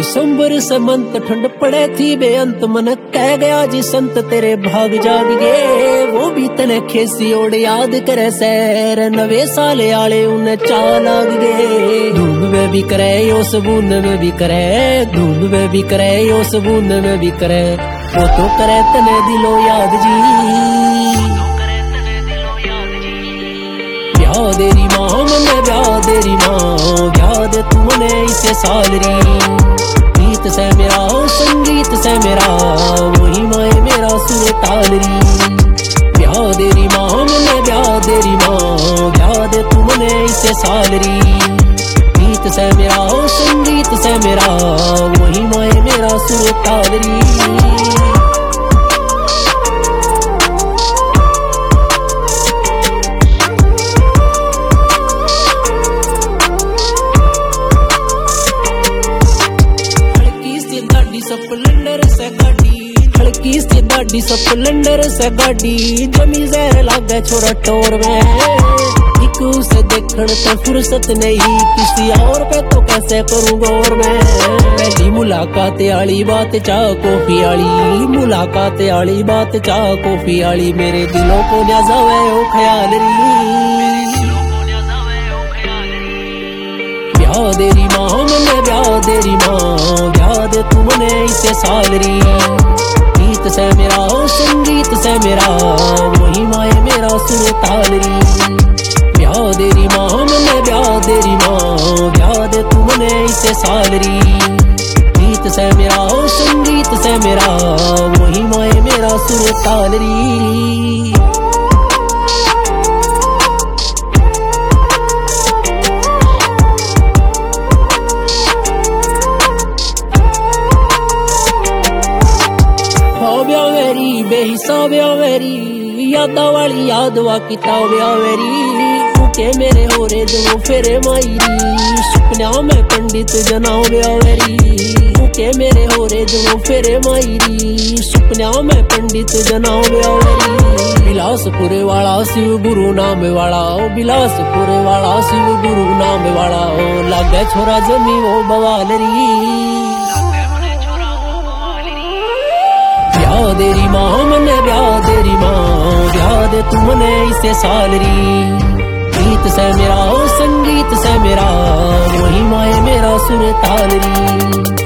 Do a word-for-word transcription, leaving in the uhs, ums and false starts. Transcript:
दिसंबर से मंत ठंड पड़े थी बेअंत, मन कह गया जी संत तेरे भाग जाग गए। वो भी तने खेसी ओड़ याद करे सैर, नवे साल आले उन्हें चा लाग गए। धूम में भी करे यो सबून में भी करे, धूम में भी करे यो सबून में भी करे, वो तो करे तने दिलो याद जी। ब्याह देरी माँ मने ब्याह देरी माँ, ब्याह दे तू मने इसे सालरी। गीत से मेरा संगीत से मेरा, वही माए मेरा सुर तालरी। ब्याह देरी माँ मने ब्याह देरी माँ, ब्याह दे तू मने इसे सालरी। गीत से मेरा संगीत से मेरा, वही माए मेरा सुर तालरी। स्प्लेंडर से गाड़ी हल्की सी दाढ़ी, स्प्लेंडर से गाड़ी जमी जहर लागे छोरा टोर में। एक उसे देखने तो फुर्सत नहीं, किसी और पे तो कैसे करूँ गौर में। पहली मुलाकात आली बात चाह कॉफी आली, मुलाकात आली बात चाह कॉफी आली, मेरे दिलों को न जावे ओ ख्याल री। ब्याह देरी माँ मने ब्याह देरी माँ, ब्याह दे तू मने इसे सालरी। गीत से मेरा संगीत से मेरा, वही माए मेरा सुर तालरी। ब्याह देरी माँ मने ब्याह देरी माँ, ब्याह दे तू मने इसे सालरी। गीत से मेरा संगीत से मेरा, वही माए मेरा सुर तालरी। बेहिसाब वेरी यादा वाली याद वा किताब वेरी, के मेरे हो रे दो फेरे मायरी। सपना में पंडित जनाओ वेरी, के मेरे हो रे दो फेरे मायरी। सपना में पंडित जनाओ वेरी। बिलासपुर वाला शिव गुरु नाम वाला, ओ बिलासपुर वाला शिव गुरु नाम वाला, ओ लागे छोरा जमी वो बवालरी। ब्याह देरी माँ मने ब्याह देरी माँ, ब्याह दे तू मने इसे सालरी। गीत से मेरा संगीत से मेरा, वही माए मेरा सुर तालरी।